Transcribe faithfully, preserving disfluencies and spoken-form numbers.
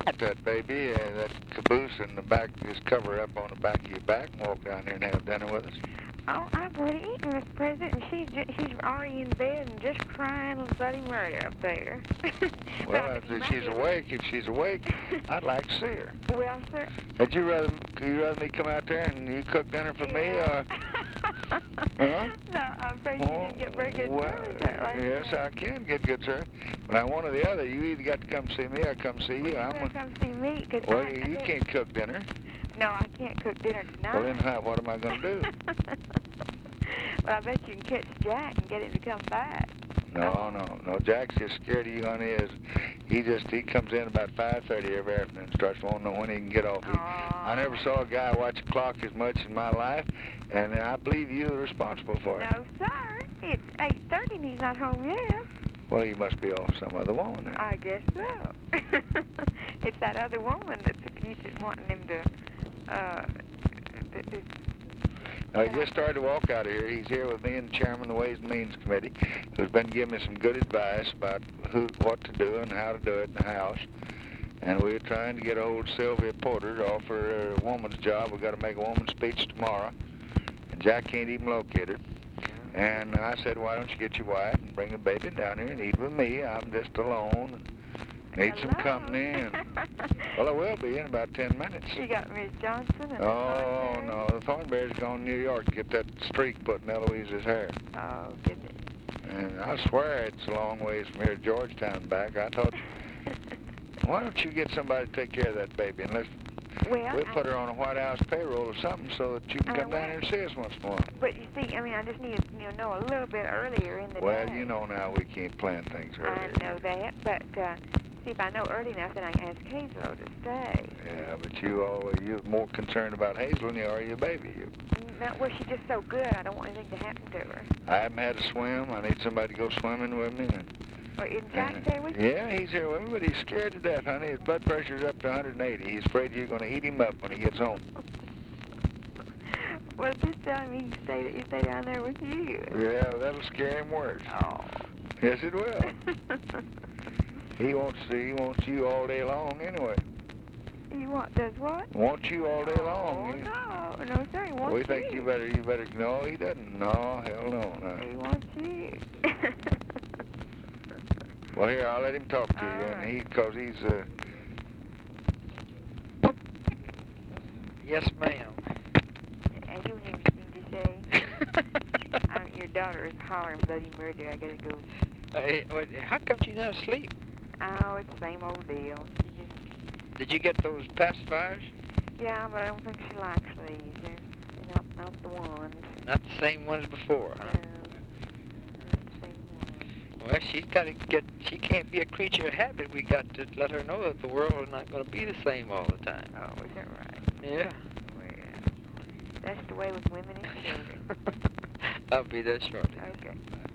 that baby, uh, that caboose in the back, just cover up on the back of your back and walk down there and have dinner with us? Oh, I've already eaten, Mister President, and she's ju- she's already in bed and just crying bloody murder up there. Well, if you she's might- awake, if she's awake, I'd like to see her. Well, sir. Would you rather, could you rather me come out there and you cook dinner for me, or? Huh? No, I'm afraid you didn't get very good well, service that right yes, there. I can get good service, but I one or the other. You either got to come see me or come see you. Well, I'm you a, better come see me, 'cause well, I, you I can't cook dinner. No, I can't cook dinner tonight. Well, then how, what am I going to do? Well, I bet you can catch Jack and get him to come back. No, no, no. Jack's just scared of you, honey. Is he just he comes in about five thirty every afternoon and starts wanting to know when he can get off. He, I never saw a guy watch a clock as much in my life, and I believe you're responsible for it. No, sir. It's eight thirty and he's not home yet. Well, he must be off some other woman then. I guess so. It's that other woman that's accused of wanting him to, uh, th- th- Now, he just started to walk out of here. He's here with me and the chairman of the Ways and Means Committee, who's been giving me some good advice about who, what to do and how to do it in the house. And we're trying to get a hold of Sylvia Porter to offer her a woman's job. We've got to make a woman's speech tomorrow. And Jack can't even locate her. And I said, why don't you get your wife and bring the baby down here and eat with me? I'm just alone. Need some Hello. company. And, well, I will be in about ten minutes. You got Miss Johnson and Oh, the no, the Thornberry's gone to New York to get that streak put in Eloise's hair. Oh, goodness. And I swear it's a long ways from here to Georgetown back. I thought, why don't you get somebody to take care of that baby? And let's, Well, we'll I- put her on a White House payroll or something so that you can I come down will. here and see us once more. But you see, I mean, I just need to you know, know a little bit earlier in the Well, day. you know now we can't plan things I earlier. know that, but uh, see, if I know early enough, then I can ask Hazel to stay. Yeah, but you always, you're more concerned about Hazel than you are your baby. You. No, well, she's just so good, I don't want anything to happen to her. I haven't had to swim. I need somebody to go swimming with me. And, Or isn't Jack and- there with you? Yeah, he's here with me, but he's scared to death, honey. His blood pressure's up to one hundred eighty. He's afraid you're going to eat him up when he gets home. Well, just tell him he can stay, he stay down there with you. Yeah, that'll scare him worse. Oh. Yes, it will. He wants he wants you all day long anyway. He want, does what? Wants you all day Oh, long. He- no, no, sir, he wants we think you. you better you better. No, he doesn't. No, hell no. no. He wants you. Well, here I'll let him talk to you, All and right. he because he's uh. Yes, ma'am. And you have anything to say? I mean, your daughter is hollering bloody murder. I gotta go. Uh, what- how come she's not asleep? Oh, it's the same old deal. She just, Did you get those pacifiers? yeah, but I don't think she likes these. They're they're not, not the ones. Not the same ones before, No, huh? not the same ones. Well, she's got to get. She can't be a creature of habit. We got to let her know that the world is not going to be the same all the time. Oh, is that right? Yeah. Well, that's the way with women and children. I'll be there shortly. Okay.